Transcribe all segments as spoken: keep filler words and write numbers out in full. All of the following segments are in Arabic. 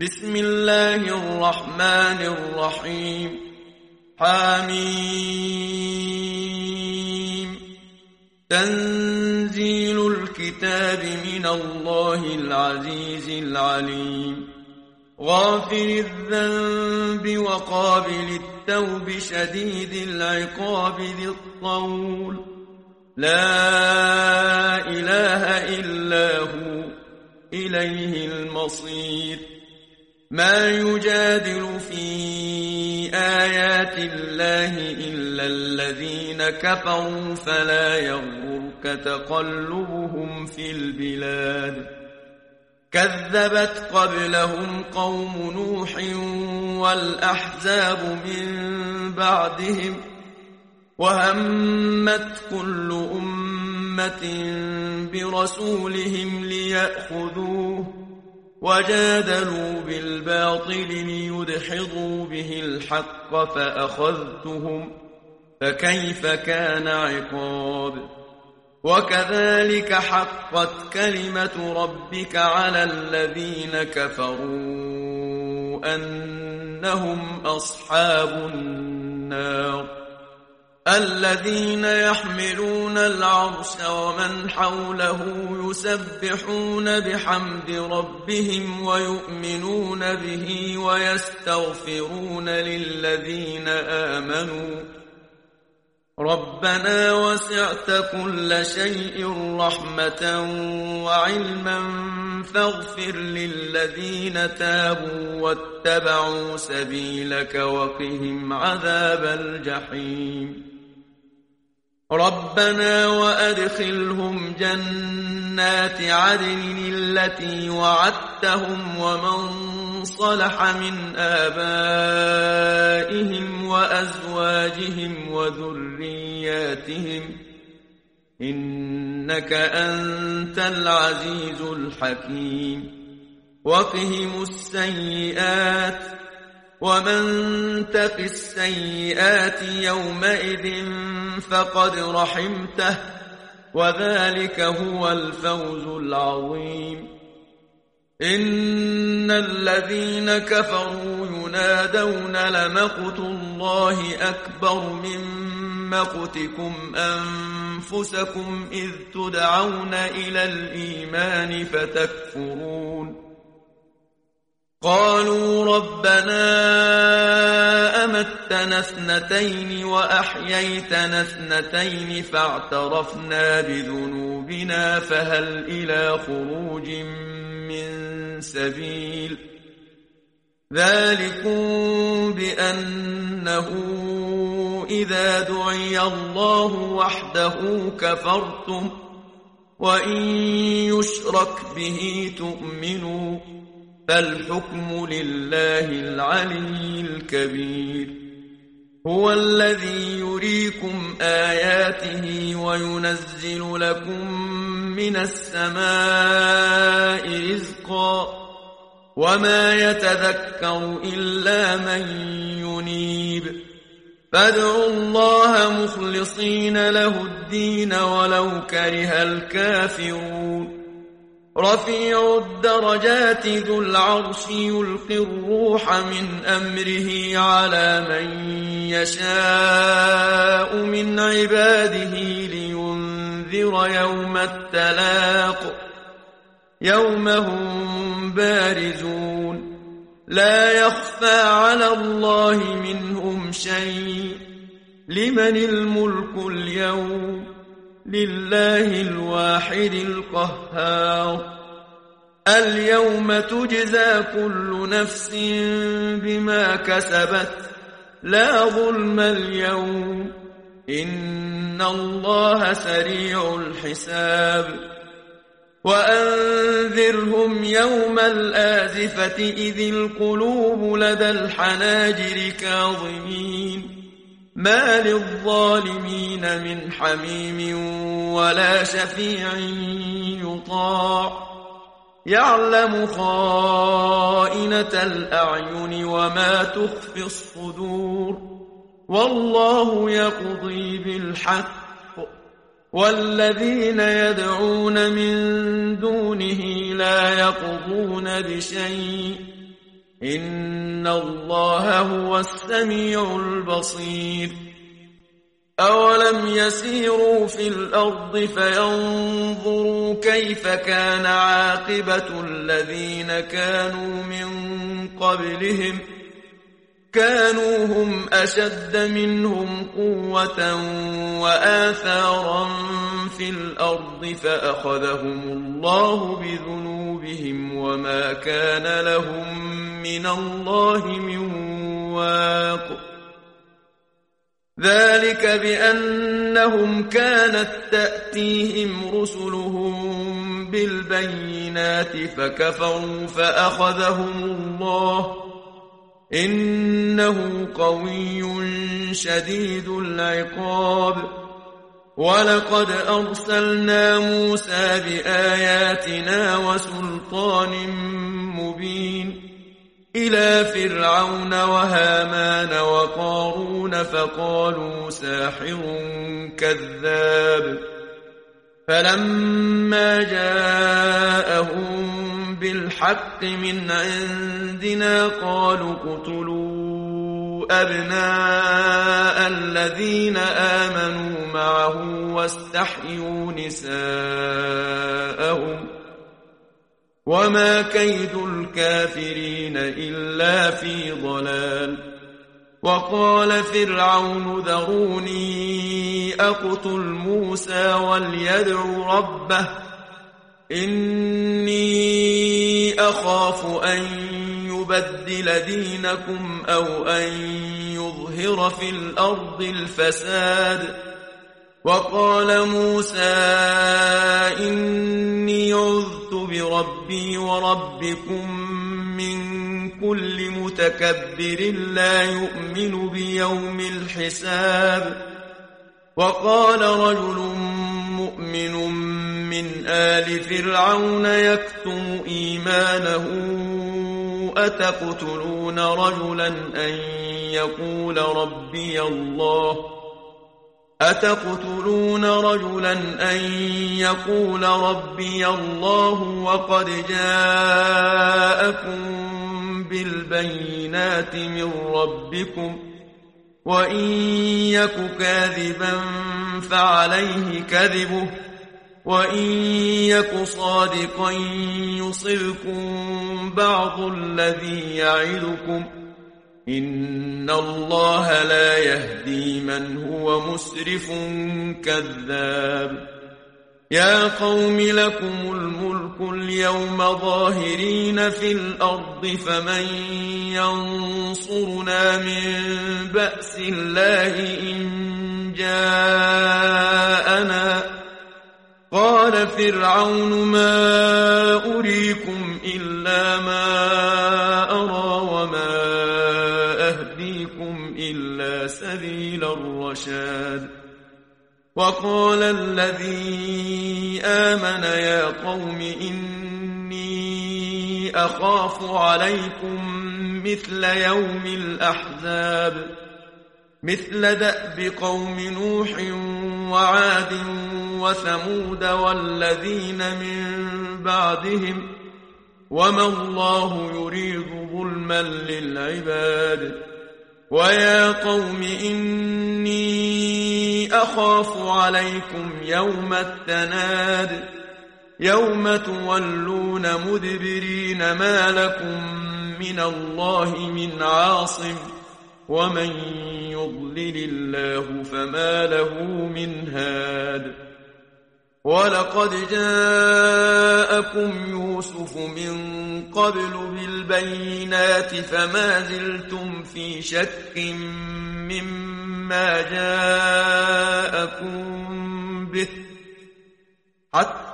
بسم الله الرحمن الرحيم. حميم. تنزيل الكتاب من الله العزيز العليم. غافر الذنب وقابل التوب شديد العقاب ذي الطول. لا إله إلا هو إليه المصير. ما يجادل في آيات الله إلا الذين كفروا فلا يغرك تقلبهم في البلاد. كذبت قبلهم قوم نوح والأحزاب من بعدهم وهمت كل أمة برسولهم ليأخذوه وجادلوا بالباطل ليدحضوا به الحق فأخذتهم فكيف كان عقاب. وكذلك حقت كلمة ربك على الذين كفروا أنهم أصحاب النار. الذين يحملون العرش ومن حوله يسبحون بحمد ربهم ويؤمنون به ويستغفرون للذين آمنوا ربنا وسعت كل شيء رحمة وعلما فاغفر للذين تابوا واتبعوا سبيلك وقهم عذاب الجحيم. ربنا وأدخلهم جنات عدن التي وعدتهم ومن صلح من آبائهم وأزواجهم وذرياتهم إنك أنت العزيز الحكيم. وقهم السيئات ومن تق السيئات يومئذ فقد رحمته وذلك هو الفوز العظيم. إن الذين كفروا ينادون لمقت الله أكبر من مقتكم أنفسكم إذ تدعون إلى الإيمان فتكفرون. قالوا ربنا أمتنا اثنتين وأحييتنا اثنتين فاعترفنا بذنوبنا فهل إلى خروج من سبيل. ذلكم بأنه إذا دعي الله وحده كفرتم وإن يشرك به تؤمنوا فالحكم لله العلي الكبير. هو الذي يريكم آياته وينزل لكم من السماء رزقا وما يتذكر إلا من ينيب. فادعوا الله مخلصين له الدين ولو كره الكافرون. رفيع الدرجات ذو العرش يلقي الروح من أمره على من يشاء من عباده لينذر يوم التلاق يوم هم بارزون لا يخفى على الله منهم شيء. لمن الملك اليوم لله الواحد القهار. اليوم تجزى كل نفس بما كسبت لا ظلم اليوم إن الله سريع الحساب. وأنذرهم يوم الآزفة إذ القلوب لدى الحناجر كاظمين ما للظالمين من حميم ولا شفيع يطاع. يعلم خائنة الأعين وما تخفي الصدور والله يقضي بالحق والذين يدعون من دونه لا يقضون بشيء إن الله هو السميع البصير أولم يسيروا في الأرض فينظروا كيف كان عاقبة الذين كانوا من قبلهم كانوا هم أشد منهم قوة وآثارا في الأرض فأخذهم الله بذنوبهم وما كان لهم من الله من واق ذلك بأنهم كانت تأتيهم رسلهم بالبينات فكفروا فأخذهم الله إنه قوي شديد العقاب ولقد أرسلنا موسى بآياتنا وسلطان مبين إلى فرعون وهامان وقارون فقالوا ساحر كذاب فلما جاءهم بالحق من عندنا قالوا اقتلوا أبناء الذين آمنوا معه واستحيوا نساءهم وما كيد الكافرين إلا في ضلال وقال فرعون ذروني أقتل موسى وليدع ربه إني أخاف أن يبدل دينكم أو أن يظهر في الأرض الفساد وقال موسى إني عذت بربي وربكم من كل متكبر لا يؤمن بيوم الحساب وقال رجل مؤمن من آل فرعون يكتم إيمانه أتقتلون رجلا أن يقول ربي الله أتقتلون رجلا أن يقول ربي الله وقد جاءكم بالبينات من ربكم وإن يك كاذبا فعليه كذبه وإن يك صادقا يصبكم بعض الذي يعدكم إن الله لا يهدي من هو مسرف كذاب يا قوم لكم الملك اليوم ظاهرين في الأرض فمن ينصرنا من بأس الله إن جاءنا قال فرعون ما أريكم إلا ما أرى وما أهديكم إلا سبيل الرشاد وقال الذي آمن يا قوم إني أخاف عليكم مثل يوم الأحزاب مثل دأب قوم نوح وعاد وثمود والذين من بعدهم وما الله يريد ظلما للعباد ويا قوم إني أخاف عليكم يوم التناد يوم تولون مدبرين ما لكم من الله من عاصم ومن يضلل الله فما له من هاد ولقد جاءكم يوسف من قبل بالبينات فما زلتم في شك مما جاءكم به حتى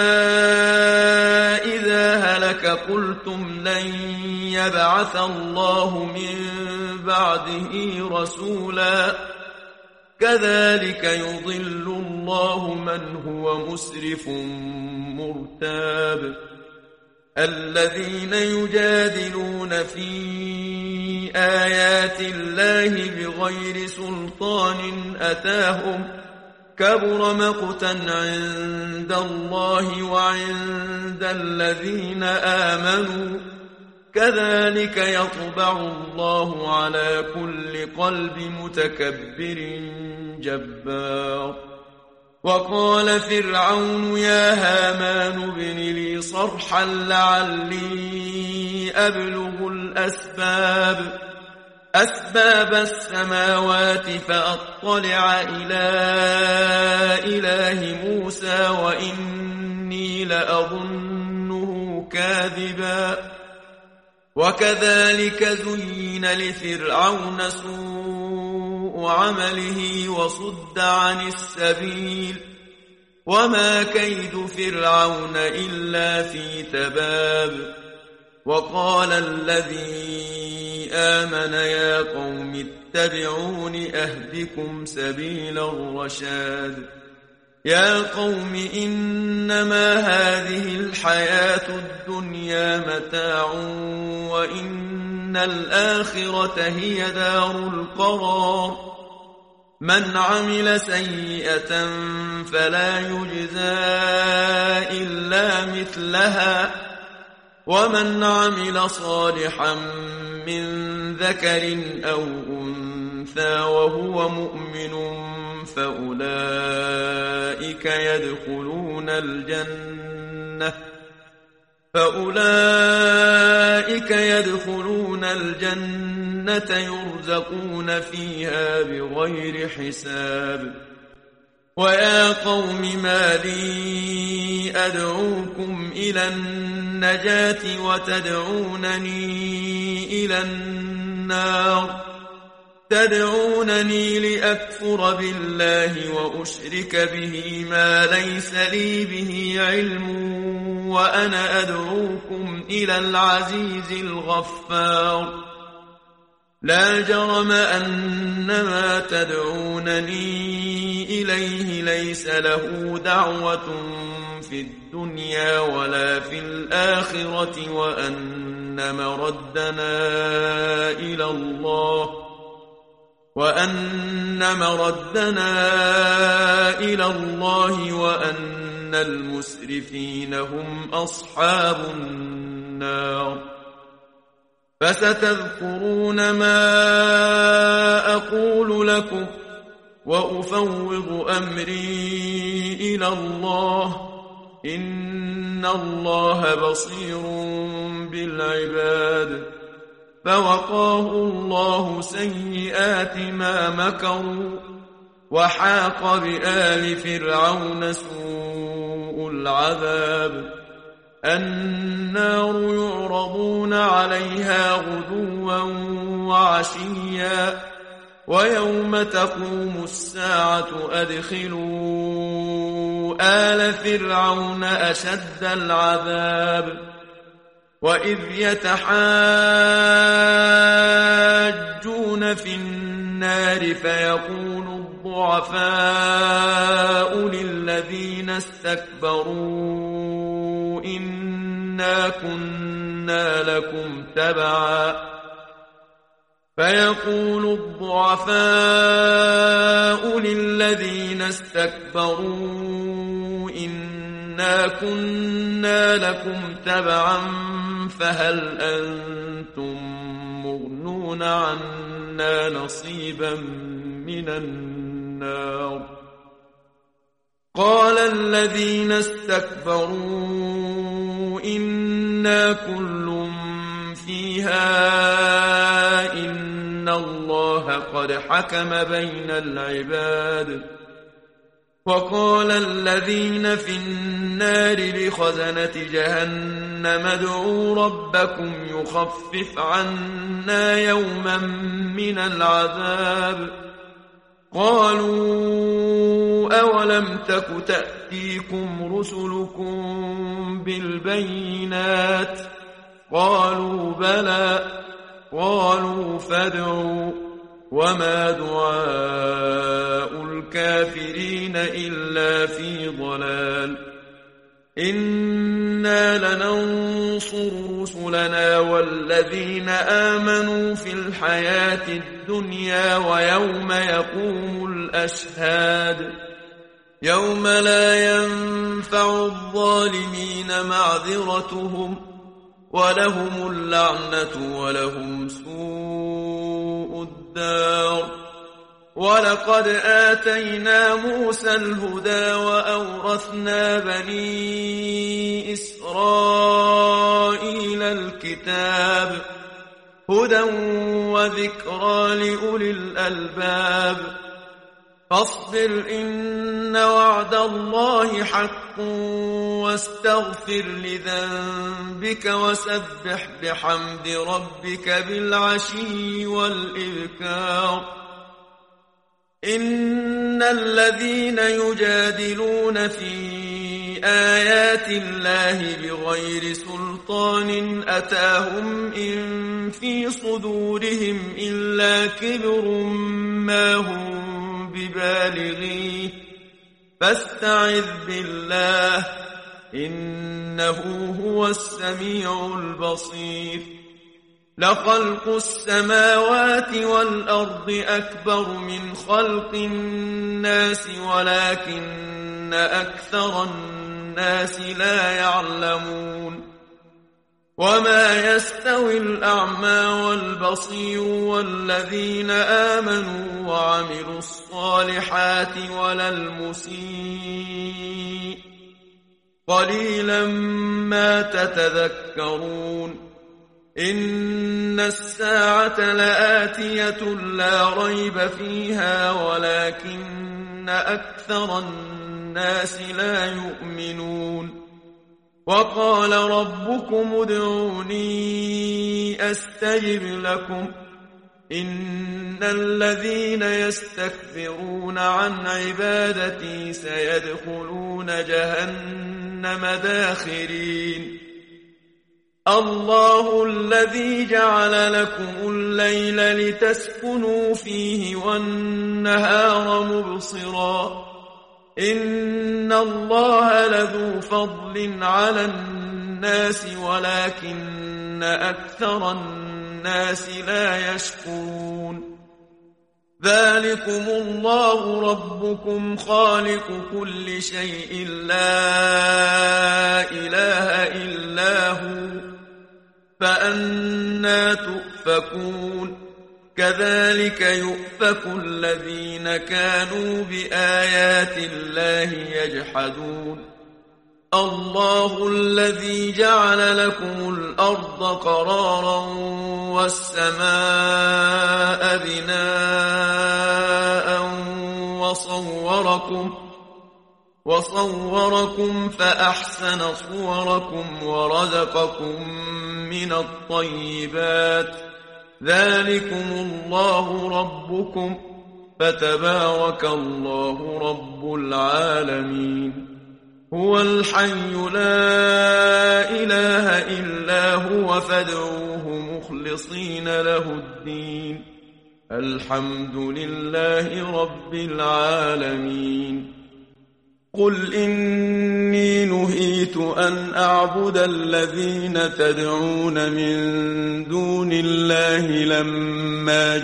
إذا هلك قلتم لن يبعث الله من بعده رسولا كذلك يضل الله من هو مسرف مرتاب الذين يجادلون في آيات الله بغير سلطان أتاهم كبر مقتا عند الله وعند الذين آمنوا كذلك يطبع الله على كل قلب متكبر جبار. وقال فرعون يا هامان ابن لي صرحا لعلي أبلغ الأسباب أسباب السماوات فأطلع إلى إله موسى وإني لأظنه كاذبا. وكذلك زين لفرعون سوء عمله وصد عن السبيل وما كيد فرعون إلا في تباب. وقال الذي آمن يا قوم اتبعون أهدكم سبيل الرشاد. يا قوم إنما هذه الحياة الدنيا متاع وإن الآخرة هي دار القرار. من عمل سيئة فلا يجزى إلا مثلها ومن عمل صالحا من ذكر أو أنثى وهو مؤمن فأولئك يدخلون الجنة فأولئك يدخلون الجنة يرزقون فيها بغير حساب. ويا قوم ما لي أدعوكم إلى النجاة وتدعونني إلى النار تدعونني لأكفر بالله وأشرك به ما ليس لي به علم وأنا أدعوكم إلى العزيز الغفار. لا جرم أن ما تدعونني إليه ليس له دعوة في الدنيا ولا في الآخرة وأن مردنا إلى الله وأن مردنا إلى الله وأن المسرفين هم أصحاب النار. فستذكرون ما أقول لكم وأفوض أمري إلى الله إن الله بصير بالعباد. فوقاه الله سيئات ما مكروا وحاق بآل فرعون سوء العذاب. النار يعرضون عليها غدوا وعشيا ويوم تقوم الساعة أدخلوا آل فرعون أشد العذاب. وإذ يتحاجون في النار فيقول الضعفاء للذين استكبروا إنا كنا لكم تبعا فيقول الضعفاء للذين استكبروا إنا كنا لكم تبعا فهل أنتم مغنون عنا نصيبا من النار. قال الذين استكبروا إنا كل فيها إن الله قد حكم بين العباد. وقال الذين في النار لخزنة جهنم ادعوا ربكم يخفف عنا يوما من العذاب. قالوا أولم تك تأتيكم رسلكم بالبينات قالوا بلى قالوا فادعوا وما دعاء الكافرين إلا في ضلال. إنا لننصر رسلنا والذين آمنوا في الحياة الدنيا ويوم يقوم الأشهاد. يوم لا ينفع الظالمين معذرتهم ولهم اللعنة ولهم سوء الدار. ولقد آتينا موسى الهدى وأورثنا بني إسرائيل الكتاب هدى وذكرى لأولي الألباب. فاصبر إن وعد الله حق واستغفر لذنبك وسبح بحمد ربك بالعشي والإبكار. إن الذين يجادلون في آيات الله بغير سلطان أتاهم إن في صدورهم إلا كبر ما هم ببالغيه فاستعذ بالله إنه هو السميع البصير. لخلق السماوات والأرض أكبر من خلق الناس ولكن أكثر الناس لا يعلمون. وما يستوي الأعمى والبصير والذين آمنوا وعملوا الصالحات ولا المسيء قليلا ما تتذكرون. إن الساعة لآتية لا ريب فيها ولكن أكثر الناس لا يؤمنون. وقال ربكم ادعوني أستجب لكم إن الذين يستكبرون عن عبادتي سيدخلون جهنم داخرين. الله الذي جعل لكم الليل لتسكنوا فيه والنهار مبصرا إن الله لذو فضل على الناس ولكن أكثر الناس لا يشكرون. ذلكم الله ربكم خالق كل شيء لا إله إلا هو فأنى تؤفكون. كذلك يؤفك الذين كانوا بآيات الله يجحدون. الله الذي جعل لكم الأرض قرارا والسماء بناء وصوركم وصوركم فأحسن صوركم ورزقكم من الطيبات. ذلكم الله ربكم فتبارك الله رب العالمين. هو الحي لا إله إلا هو فادعوه مخلصين له الدين. الحمد لله رب العالمين. قل إني نهيت أن أعبد الذين تدعون من دون الله لما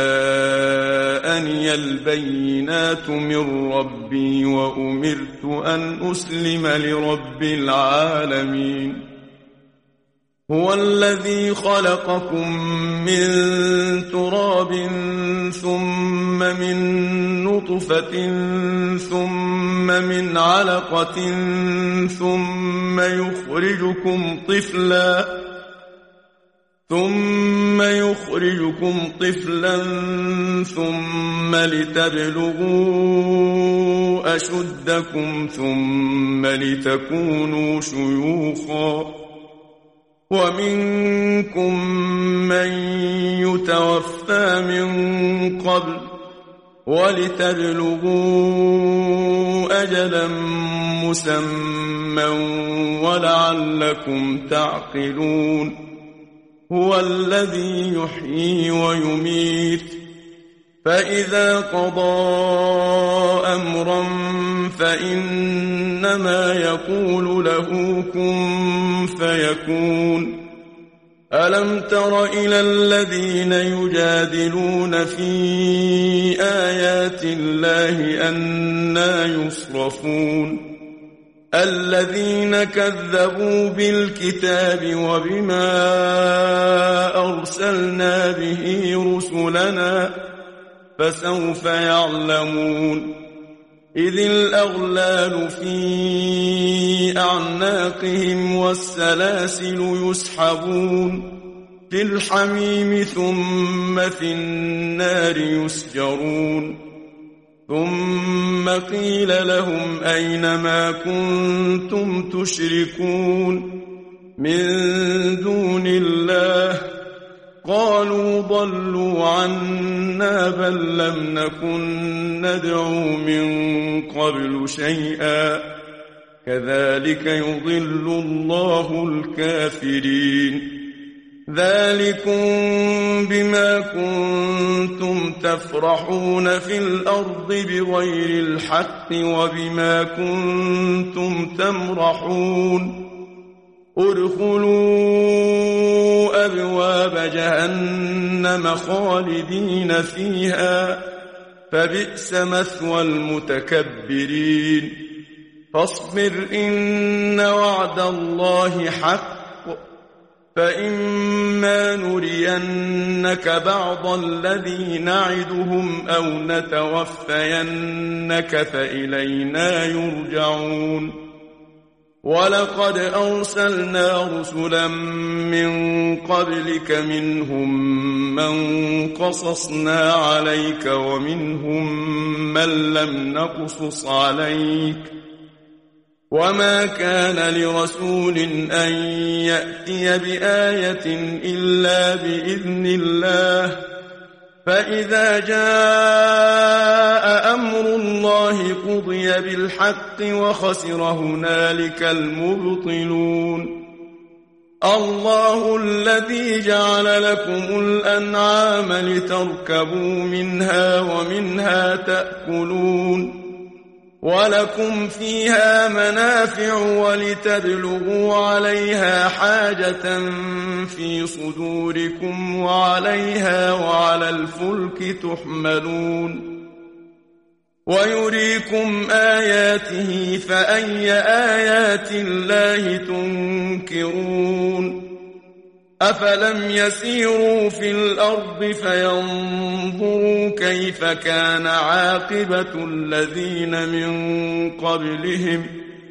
جاءني البينات من ربي وأمرت أن أسلم لرب العالمين. هو الذي خلقكم من تراب ثم من نطفة ثم من علقة ثم يخرجكم طفلا ثم يخرجكم طفلا ثم لتبلغوا أشدكم ثم لتكونوا شيوخا. ومنكم من يتوفى من قبل ولتبلغوا أجلا مسمى ولعلكم تعقلون. هو الذي يحيي ويميت فإذا قضى أمرا فإنما يقول له كن فيكون. ألم تر إلى الذين يجادلون في آيات الله أنى يصرفون. الذين كذبوا بالكتاب وبما أرسلنا به رسلنا فسوف يعلمون إذ الأغلال في أعناقهم والسلاسل يسحبون في الحميم ثم في النار يسجرون ثم قيل لهم أين ما كنتم تشركون من دون الله قالوا ضلوا عنا بل لم نكن ندعو من قبل شيئا كذلك يضل الله الكافرين ذلكم بما كنتم تفرحون في الأرض بغير الحق وبما كنتم تمرحون ادخلوا أبواب جهنم خالدين فيها فبئس مثوى المتكبرين فاصبر إن وعد الله حق فإما نرينك بعض الذي نعدهم أو نتوفينك فإلينا يرجعون ولقد أرسلنا رسلا من قبلك منهم من قصصنا عليك ومنهم من لم نقصص عليك وما كان لرسول أن يأتي بآية إلا بإذن الله فإذا جاء أمر الله قضي بالحق وخسر هنالك المبطلون الله الذي جعل لكم الأنعام لتركبوا منها ومنها تأكلون ولكم فيها منافع ولتبلغوا عليها حاجة في صدوركم وعليها وعلى الفلك تحملون ويريكم آياته فأي آيات الله تنكرون أفلم يسيروا في الأرض فينظروا كيف كان عاقبة الذين من قبلهم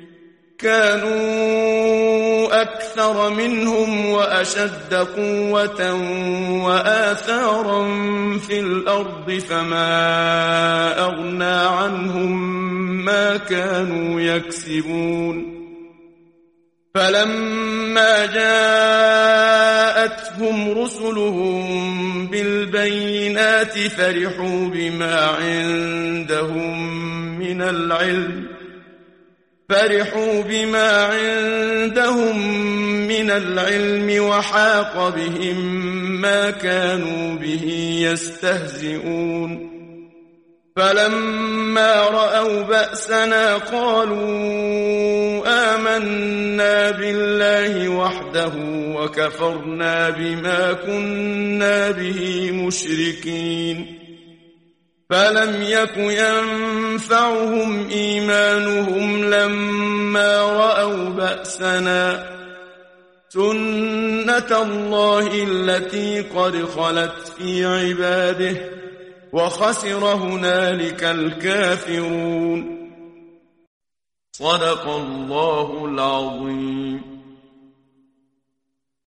كانوا أكثر منهم وأشد قوة وآثارا في الأرض فما أغنى عنهم ما كانوا يكسبون فلما جاءتهم رسلهم بالبينات فرحوا بما عندهم من العلم فرحوا بما عندهم من العلم وحاق بهم ما كانوا به يستهزئون فلما رأوا بأسنا قالوا آمنا بالله وحده وكفرنا بما كنا به مشركين فلم يك ينفعهم إيمانهم لما رأوا بأسنا سنة الله التي قد خلت في عباده وخسر هنالك الكافرون صدق الله العظيم.